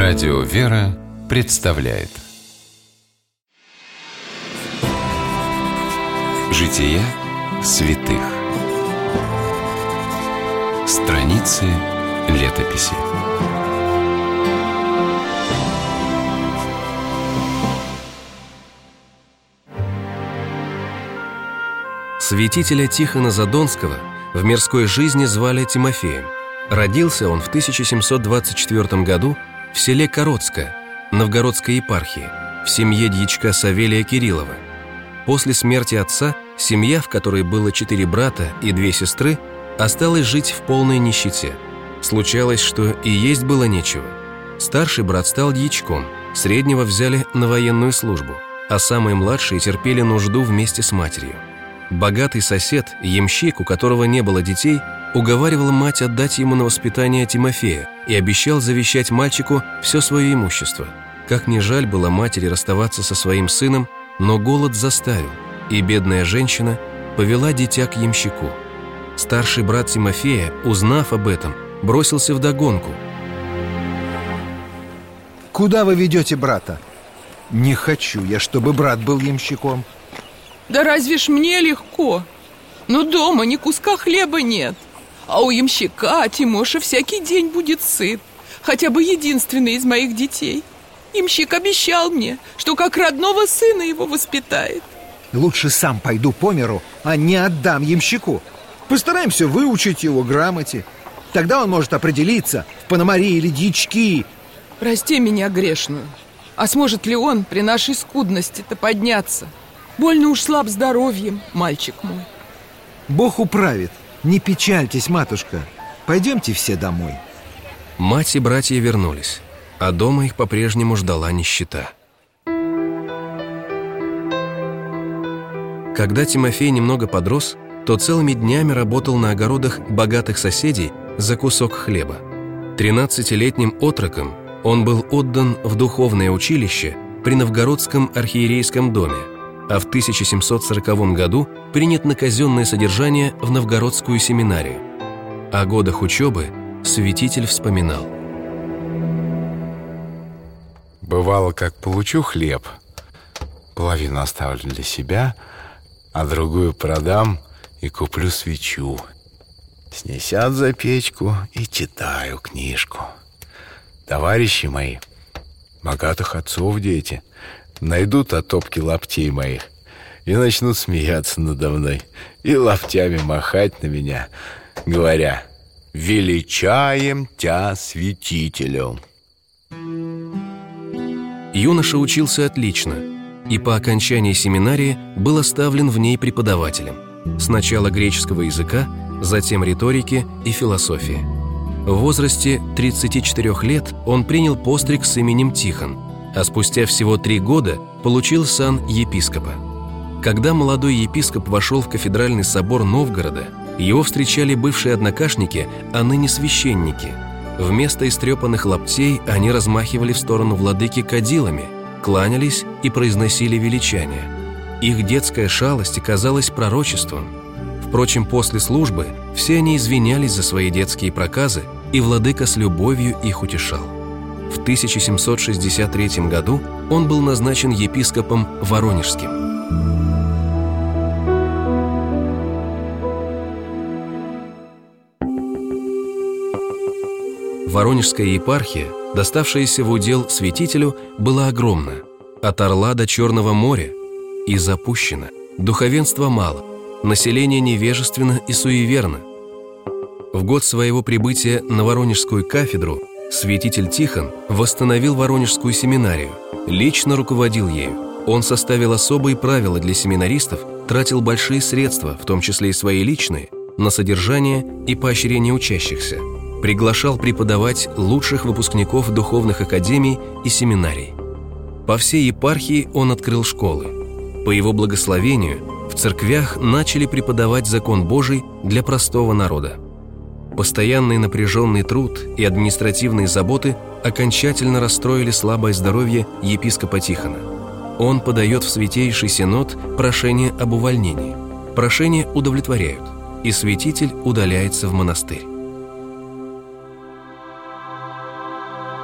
Радио «Вера» представляет Жития святых. Страницы летописи. Святителя Тихона Задонского в мирской жизни звали Тимофеем. Родился он в 1724 году в селе Коротское, Новгородской епархии, в семье дьячка Савелия Кириллова. После смерти отца семья, в которой было 4 брата и 2 сестры, осталась жить в полной нищете. Случалось, что и есть было нечего. Старший брат стал дьячком, среднего взяли на военную службу, а самые младшие терпели нужду вместе с матерью. Богатый сосед, ямщик, у которого не было детей, уговаривал мать отдать ему на воспитание Тимофея и обещал завещать мальчику все свое имущество. Как ни жаль было матери расставаться со своим сыном, но голод заставил, и бедная женщина повела дитя к ямщику. Старший брат Тимофея, узнав об этом, бросился вдогонку. «Куда вы ведете брата? Не хочу я, чтобы брат был ямщиком». «Да разве ж мне легко? Но дома ни куска хлеба нет. А у ямщика Тимоша всякий день будет сыт, хотя бы единственный из моих детей. Ямщик обещал мне, что как родного сына его воспитает». «Лучше сам пойду по миру, а не отдам ямщику. Постараемся выучить его грамоте. Тогда он может определиться, в Пономаре или дьячки». «Прости меня грешную. А сможет ли он при нашей скудности-то подняться? Больно уж слаб здоровьем, мальчик мой». «Бог управит. Не печальтесь, матушка. Пойдемте все домой». Мать и братья вернулись, а дома их по-прежнему ждала нищета. Когда Тимофей немного подрос, то целыми днями работал на огородах богатых соседей за кусок хлеба. 13-летним отроком он был отдан в духовное училище при Новгородском архиерейском доме, а в 1740 году принят на казенное содержание в Новгородскую семинарию. О годах учебы святитель вспоминал. Бывало, как получу хлеб, половину оставлю для себя, а другую продам и куплю свечу. С ней сяду за печку и читаю книжку. Товарищи мои, богатых отцов дети, найдут отопки лаптей моих и начнут смеяться надо мной и лаптями махать на меня, говоря: «Величаем тя святителю». Юноша учился отлично и по окончании семинарии был оставлен в ней преподавателем. Сначала греческого языка, затем риторики и философии. В возрасте 34 лет он принял постриг с именем Тихон, а спустя всего 3 года получил сан епископа. Когда молодой епископ вошел в кафедральный собор Новгорода, его встречали бывшие однокашники, а ныне священники. Вместо истрепанных лаптей они размахивали в сторону владыки кадилами, кланялись и произносили величания. Их детская шалость казалась пророчеством. Впрочем, после службы все они извинялись за свои детские проказы, и владыка с любовью их утешал. В 1763 году он был назначен епископом Воронежским. Воронежская епархия, доставшаяся в удел святителю, была огромна, от Орла до Черного моря, и запущена. Духовенства мало, население невежественно и суеверно. В год своего прибытия на Воронежскую кафедру святитель Тихон восстановил Воронежскую семинарию, лично руководил ею. Он составил особые правила для семинаристов, тратил большие средства, в том числе и свои личные, на содержание и поощрение учащихся. Приглашал преподавать лучших выпускников духовных академий и семинарий. По всей епархии он открыл школы. По его благословению в церквях начали преподавать закон Божий для простого народа. Постоянный напряженный труд и административные заботы окончательно расстроили слабое здоровье епископа Тихона. Он подает в Святейший Синод прошение об увольнении. Прошение удовлетворяют, и святитель удаляется в монастырь.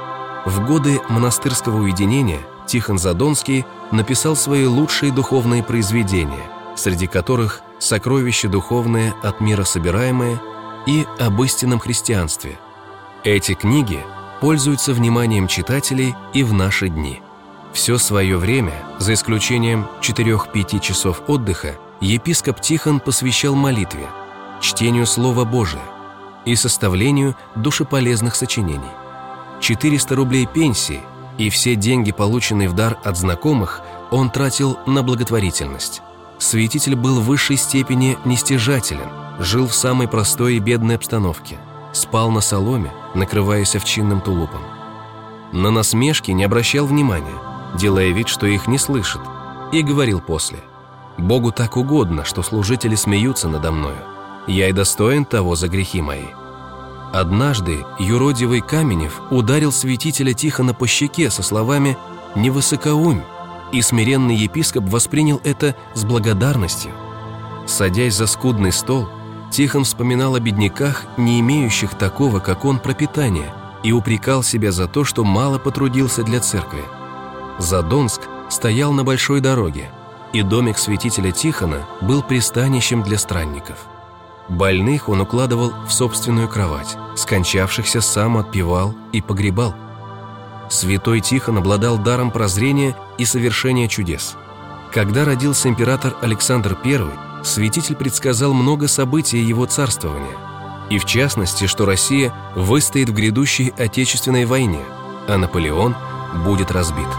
В годы монастырского уединения Тихон Задонский написал свои лучшие духовные произведения, среди которых «Сокровища духовные от мира собираемые» и «Об истинном христианстве». Эти книги пользуются вниманием читателей и в наши дни. Все свое время, за исключением 4-5 часов отдыха, епископ Тихон посвящал молитве, чтению Слова Божия и составлению душеполезных сочинений. 400 рублей пенсии и все деньги, полученные в дар от знакомых, он тратил на благотворительность. Святитель был в высшей степени нестяжателен, жил в самой простой и бедной обстановке, спал на соломе, накрываясь овчинным тулупом. На насмешки не обращал внимания, делая вид, что их не слышит, и говорил после: «Богу так угодно, что служители смеются надо мною. Я и достоин того за грехи мои». Однажды юродивый Каменев ударил святителя Тихона по щеке со словами «Не высокоумь», и смиренный епископ воспринял это с благодарностью. Садясь за скудный стол, Тихон вспоминал о бедняках, не имеющих такого, как он, пропитания, и упрекал себя за то, что мало потрудился для церкви. Задонск стоял на большой дороге, и домик святителя Тихона был пристанищем для странников. Больных он укладывал в собственную кровать, скончавшихся сам отпевал и погребал. Святой Тихон обладал даром прозрения и совершения чудес. Когда родился император Александр I, святитель предсказал много событий его царствования, и в частности, что Россия выстоит в грядущей Отечественной войне, а Наполеон будет разбит.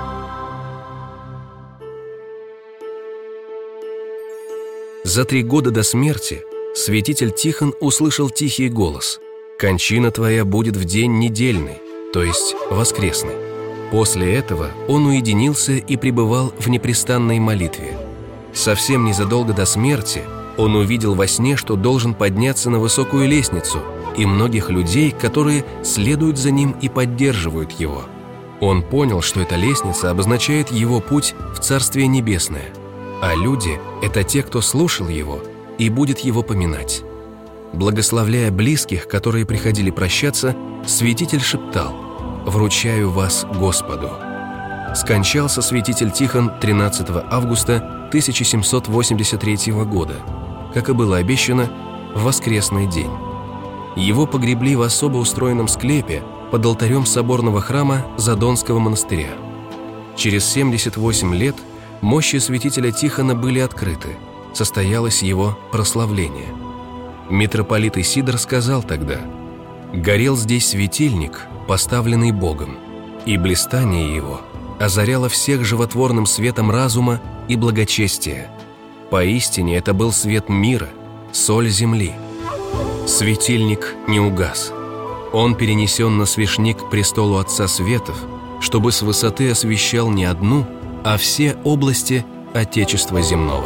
За 3 года до смерти святитель Тихон услышал тихий голос: «Кончина твоя будет в день недельный, то есть воскресный». После этого он уединился и пребывал в непрестанной молитве. Совсем незадолго до смерти он увидел во сне, что должен подняться на высокую лестницу, и многих людей, которые следуют за ним и поддерживают его. Он понял, что эта лестница обозначает его путь в Царствие Небесное, а люди – это те, кто слушал его и будет его поминать. Благословляя близких, которые приходили прощаться, святитель шептал: «Вручаю вас Господу». Скончался святитель Тихон 13 августа 1783 года, как и было обещано, в воскресный день. Его погребли в особо устроенном склепе под алтарем соборного храма Задонского монастыря. Через 78 лет мощи святителя Тихона были открыты, состоялось его прославление. Митрополит Исидор сказал тогда: «Горел здесь светильник, поставленный Богом, и блистание его озаряло всех животворным светом разума и благочестия. Поистине это был свет мира, соль земли». Светильник не угас. Он перенесен на свечник к престолу Отца Светов, чтобы с высоты освещал не одну, а все области Отечества земного.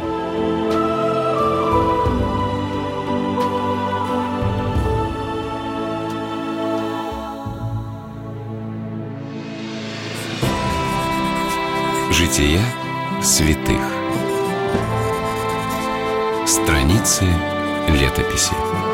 Жития святых. Страницы летописи.